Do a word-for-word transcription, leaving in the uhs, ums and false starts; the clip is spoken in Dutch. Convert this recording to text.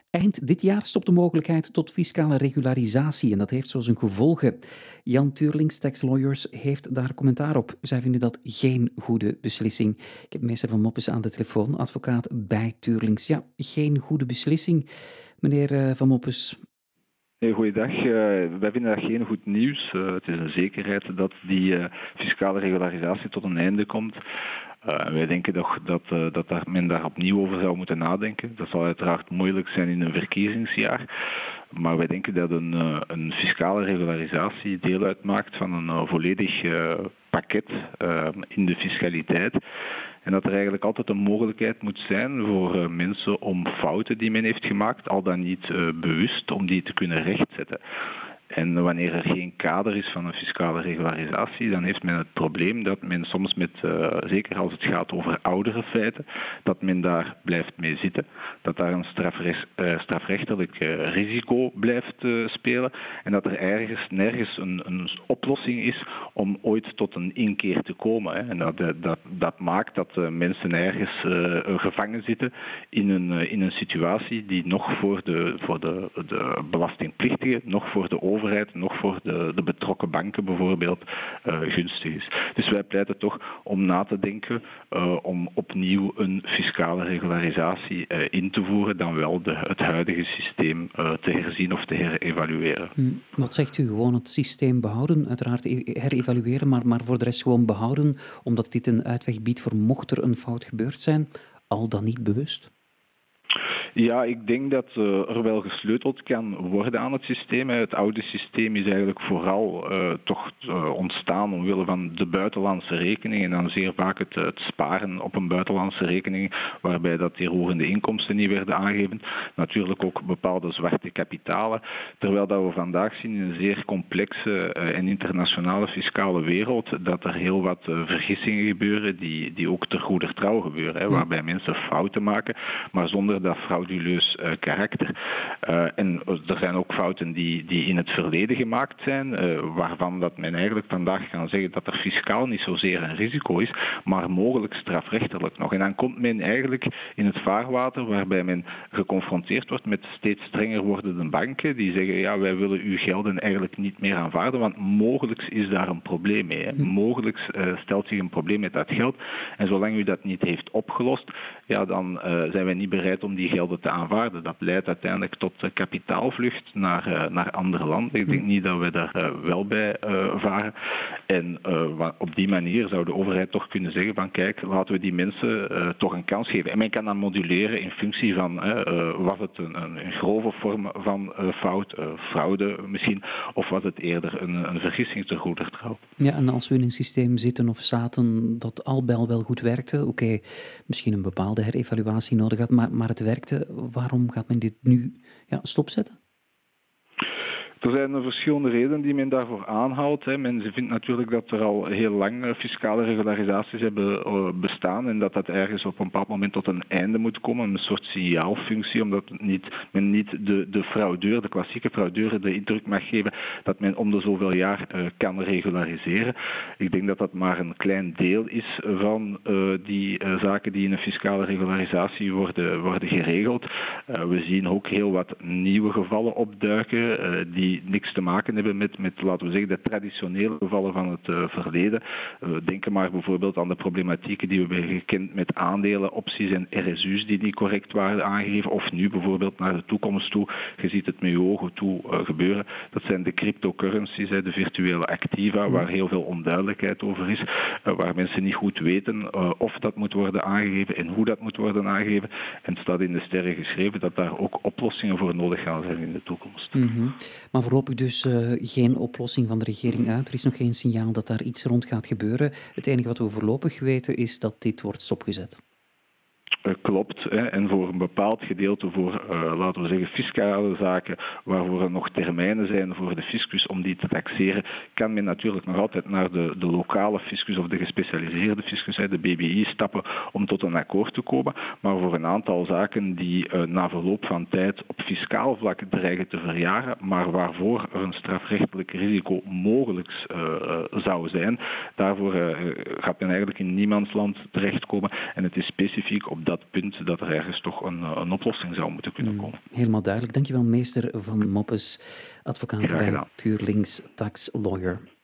Eind dit jaar stopt de mogelijkheid tot fiscale regularisatie en dat heeft zo zijn gevolgen. Jan Tuurlings, Tax Lawyers, heeft daar commentaar op. Zij vinden dat geen goede beslissing. Ik heb meester Van Moppes aan de telefoon, advocaat bij Tuurlings. Ja, geen goede beslissing. Meneer uh, Van Moppes. Hey, goeiedag. Uh, wij vinden dat geen goed nieuws. Uh, het is een zekerheid dat die uh, fiscale regularisatie tot een einde komt. Uh, wij denken toch dat, uh, dat daar men daar opnieuw over zou moeten nadenken. Dat zal uiteraard moeilijk zijn in een verkiezingsjaar. Maar wij denken dat een, uh, een fiscale regularisatie deel uitmaakt van een uh, volledig uh, pakket uh, in de fiscaliteit. En dat er eigenlijk altijd een mogelijkheid moet zijn voor uh, mensen om fouten die men heeft gemaakt, al dan niet uh, bewust, om die te kunnen rechtzetten. En wanneer er geen kader is van een fiscale regularisatie, dan heeft men het probleem dat men soms met, uh, zeker als het gaat over oudere feiten, dat men daar blijft mee zitten. Dat daar een strafrecht, uh, strafrechtelijk uh, risico blijft uh, spelen. En dat er ergens nergens een, een oplossing is om ooit tot een inkeer te komen. Hè. En dat, dat, dat maakt dat uh, mensen ergens uh, gevangen zitten in een, uh, in een situatie die nog voor de, voor de, de belastingplichtige, nog voor de overheid, nog voor de, de betrokken banken bijvoorbeeld, uh, gunstig is. Dus wij pleiten toch om na te denken uh, om opnieuw een fiscale regularisatie uh, in te voeren, dan wel de, het huidige systeem uh, te herzien of te herevalueren. Hmm, wat zegt u? Gewoon het systeem behouden, uiteraard herevalueren, maar, maar voor de rest gewoon behouden, omdat dit een uitweg biedt voor mocht er een fout gebeurd zijn, al dan niet bewust? Ja, ik denk dat uh, er wel gesleuteld kan worden aan het systeem. Het oude systeem is eigenlijk vooral uh, toch uh, ontstaan omwille van de buitenlandse rekening en dan zeer vaak het, het sparen op een buitenlandse rekening, waarbij dat die roerende inkomsten niet werden aangegeven. Natuurlijk ook bepaalde zwarte kapitalen. Terwijl dat we vandaag zien in een zeer complexe uh, en internationale fiscale wereld, dat er heel wat uh, vergissingen gebeuren die, die ook ter goeder trouw gebeuren, hè, waarbij mensen fouten maken, maar zonder dat frauduleus uh, karakter. Uh, en er zijn ook fouten die, die in het verleden gemaakt zijn, uh, waarvan dat men eigenlijk vandaag kan zeggen dat er fiscaal niet zozeer een risico is, maar mogelijk strafrechtelijk nog. En dan komt men eigenlijk in het vaarwater waarbij men geconfronteerd wordt met steeds strenger wordende banken die zeggen, ja, wij willen uw gelden eigenlijk niet meer aanvaarden, want mogelijk is daar een probleem mee. Hè. Mogelijk uh, stelt zich een probleem met dat geld. En zolang u dat niet heeft opgelost, ja, dan uh, zijn wij niet bereid om die gelden te aanvaarden. Dat leidt uiteindelijk tot uh, kapitaalvlucht naar, uh, naar andere landen. Ik denk niet dat we daar uh, wel bij uh, varen. En uh, op die manier zou de overheid toch kunnen zeggen van kijk, laten we die mensen uh, toch een kans geven. En men kan dan moduleren in functie van uh, uh, was het een, een grove vorm van uh, fout, uh, fraude misschien, of was het eerder een, een vergissing ter goeder trouw. Ja, en als we in een systeem zitten of zaten dat al bij al wel goed werkte, oké, okay, misschien een bepaalde herevaluatie nodig had, maar, maar het werkte, waarom gaat men dit nu ja, stopzetten? Er zijn verschillende redenen die men daarvoor aanhaalt. Men vindt natuurlijk dat er al heel lang fiscale regularisaties hebben bestaan en dat dat ergens op een bepaald moment tot een einde moet komen, een soort signaalfunctie, omdat niet, men niet de, de fraudeur, de klassieke fraudeur, de indruk mag geven dat men om de zoveel jaar uh, kan regulariseren. Ik denk dat dat maar een klein deel is van uh, die uh, zaken die in een fiscale regularisatie worden, worden geregeld. Uh, we zien ook heel wat nieuwe gevallen opduiken uh, die die niks te maken hebben met, met, laten we zeggen, de traditionele gevallen van het uh, verleden. Uh, denk maar bijvoorbeeld aan de problematieken die we hebben gekend met aandelen, opties en R S U's die niet correct waren aangegeven. Of nu bijvoorbeeld naar de toekomst toe. Je ziet het met je ogen toe uh, gebeuren. Dat zijn de cryptocurrencies, de virtuele activa, waar heel veel onduidelijkheid over is. Uh, waar mensen niet goed weten uh, of dat moet worden aangegeven en hoe dat moet worden aangegeven. En het staat in de sterren geschreven dat daar ook oplossingen voor nodig gaan zijn in de toekomst. Mm-hmm. Maar voorlopig dus uh, geen oplossing van de regering uit. Er is nog geen signaal dat daar iets rond gaat gebeuren. Het enige wat we voorlopig weten is dat dit wordt stopgezet. Uh, klopt. Hè. En voor een bepaald gedeelte voor, uh, laten we zeggen, fiscale zaken, waarvoor er nog termijnen zijn voor de fiscus om die te taxeren, kan men natuurlijk nog altijd naar de, de lokale fiscus of de gespecialiseerde fiscus, hè, de B B I, stappen om tot een akkoord te komen. Maar voor een aantal zaken die uh, na verloop van tijd op fiscaal vlak dreigen te verjaren, maar waarvoor er een strafrechtelijk risico mogelijk uh, uh, zou zijn, daarvoor uh, gaat men eigenlijk in niemands land terechtkomen. En het is specifiek op op dat punt dat er ergens toch een, een oplossing zou moeten kunnen komen. Mm, helemaal duidelijk. Dankjewel, meester van Moppes, advocaat bij Tuurlings Tax Lawyer.